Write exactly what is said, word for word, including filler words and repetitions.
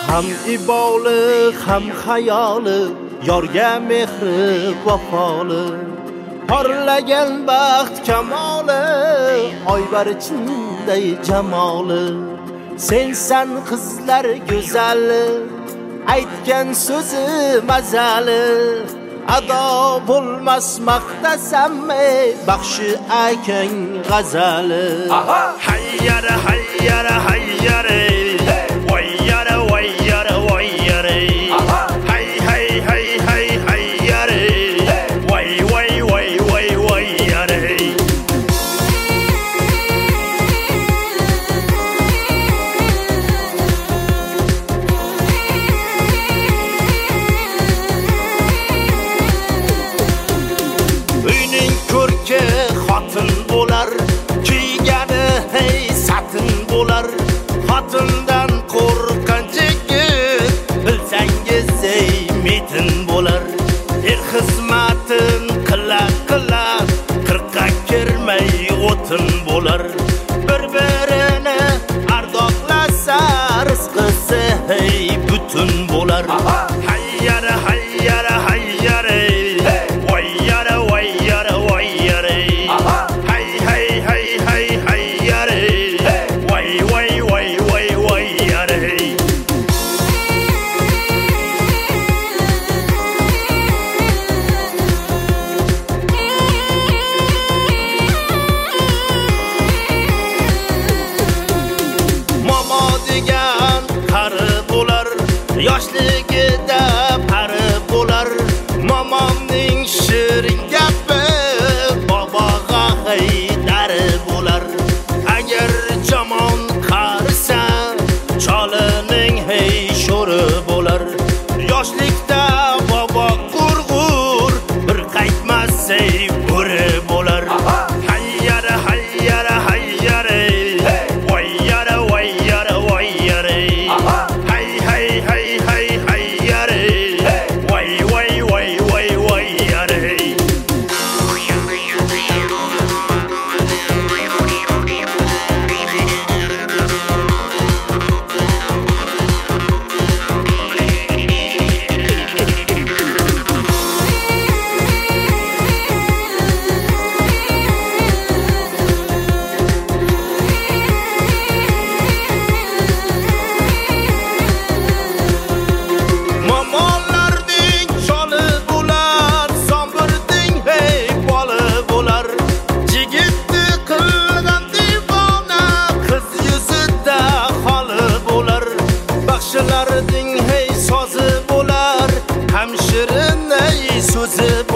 ham iboli ham xayoli yorga mehri vafoli porlagan baxt kamoli oybarchinday jamoli sensan qizlar go'zali aytgan so'zi mazali ado bo'lmas maqtasammi baxshi akang g'azali hayyara hayyara hayyara wayyara wayyara wayyara hay hay hay hay hayyara way way way way wayyara xotin bo'lar kiygani hey satin bo'lar xotindan qo'rqqan yigit bilsangiz ey metin bo'lar er xizmatin qila qila qirqqa kirmay o'tin bo'lar bir-birini ardoqlasa rizqisi hey butun bo'lar hayyara hayyara hayyara wayyara wayyara wayyara hay hay hay hay hayyara way way way way wayyara momo degan qari bo'lar yoshligida pari bo'lar momomning shirin gapi boboga haydari bo'lar agar jamon qarisa cholining hey sho'ri bo'lar yoshlikda bobo qurg'ur bir qaytmas ey bo'ri bo'lar hayyara hayyara hayyara wayyara wayyara wayyara hay hay hay hay hayyara way way way way wayyara momonlarding choli bo'lar sombirding hey bola bo'lar yigitni qilgan divona qiz yuzida holi bo'lar baxshilarding hey sozi bo'lar ham shirin ey so'zi